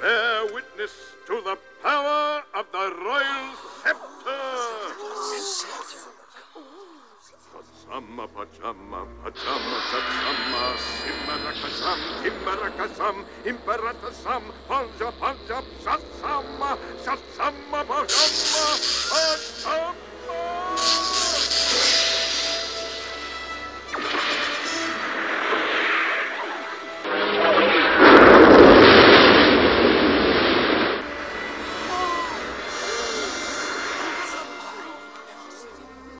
bear witness to the power of the royal scepter. Pajama, pajama, pajama, chatsama, simmarakasam, timmarakasam, imperatasam, panja, panja, satsama, satsama, pajama, pajama.